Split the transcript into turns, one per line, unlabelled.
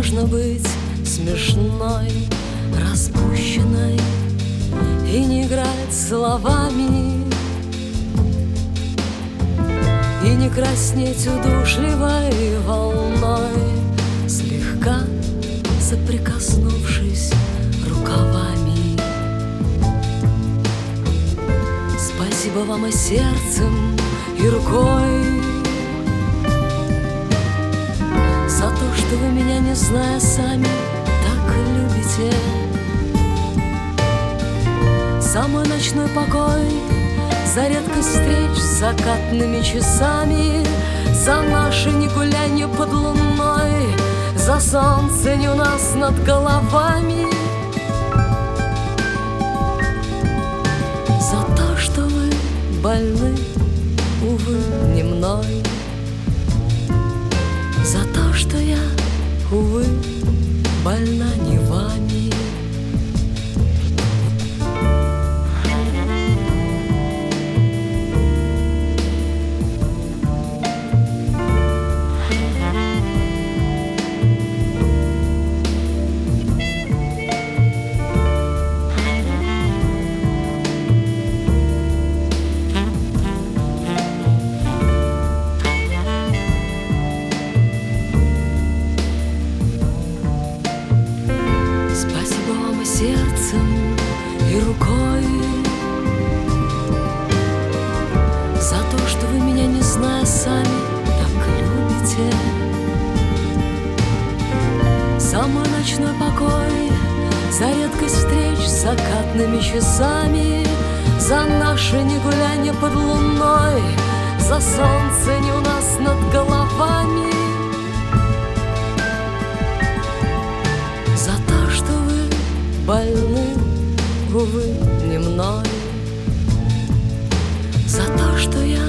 можно быть смешной, распущенной и не играть словами, и не краснеть удушливой волной, слегка соприкоснувшись рукавами. Спасибо вам и сердцем, и рукой за то, что вы меня, не зная сами, так любите. За мой ночной покой, за редкость встреч с закатными часами, за наше негулянье под луной, за солнце не у нас над головами, за то, что вы больны, увы, не мной, за то, что я, увы, больна не вами. Сердцем и рукой за то, что вы меня, не зная сами, так любите. За мой ночной покой, за редкость встреч с закатными часами, за наше негулянье под луной, за солнце не у нас над головами, за то, что вы больны, увы, не мной, за то, что я